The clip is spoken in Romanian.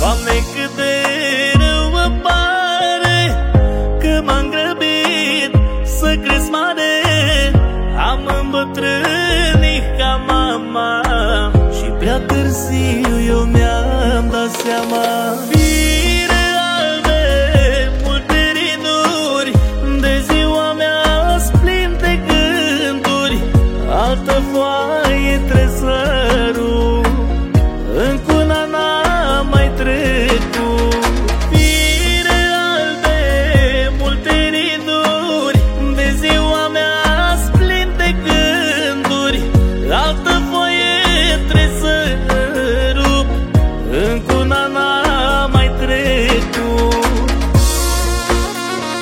Doamne, cât de rău mă pare că m-am grăbit să cresc mare. Am îmbătrânit ca mama și prea târziu eu mi-am dat seama. Fire albe, multe riduri, de ziua mea-s plin de gânduri, altă foaie trebuie să